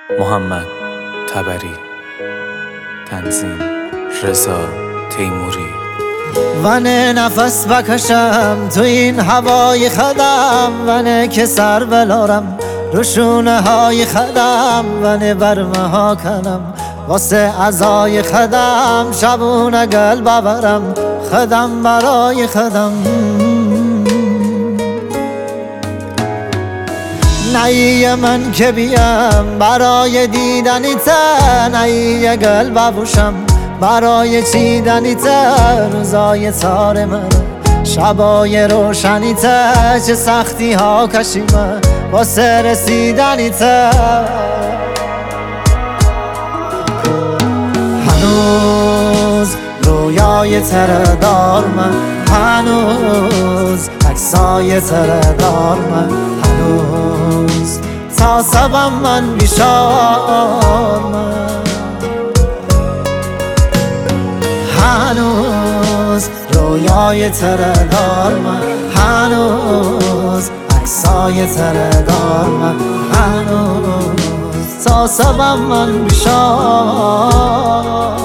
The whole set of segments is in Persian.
محمد طبری، تنظیم رضا تیموری. ونه نفس بکشم تو این هوای خدم، ونه که سر بلارم روشونه های خدم، ونه برمه ها کنم واسه عزای خدم، شبونه گل ببرم خدم برای خدم. نهی من که بیم برای دیدنی ته، نهی گل ببوشم برای چیدنی ته، روزای تار من شبای روشنی ته، چه سختی ها کشیمه واسه رسیدنی ته. هنوز رویای تره دار من، هنوز عکسای تره دار من، هنوز تا سبم من بیشار من، هنوز رویای تره دار من، هنوز عکسای تره دار من، هنوز تا سبم من بیشار.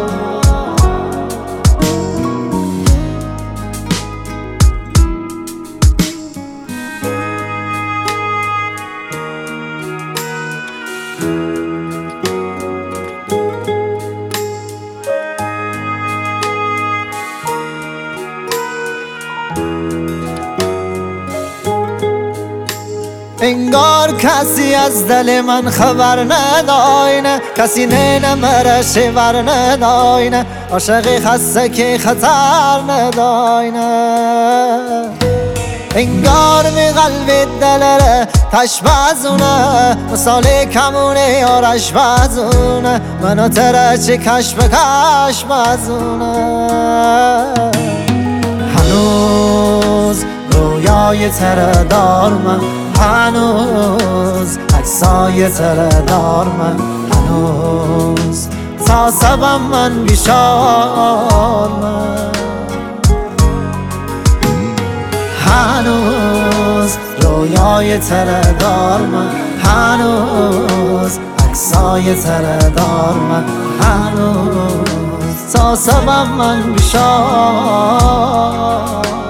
انگار کسی از دل من خبر نداینه، کسی نمره شور نداینه، عاشقی خسته که خطر نداینه. انگار می قلب دلره تش بزونه، مثال کمونه یارش بزونه، منو تره چه کش به کش بزونه. هنوز رویای تره دار من، هنوز عکسای تره دار من، هنوز تا سبم من بیشار من، هنوز رویای تره دار من، هنوز عکسای تره دار من، هنوز تا سبم من بیشار.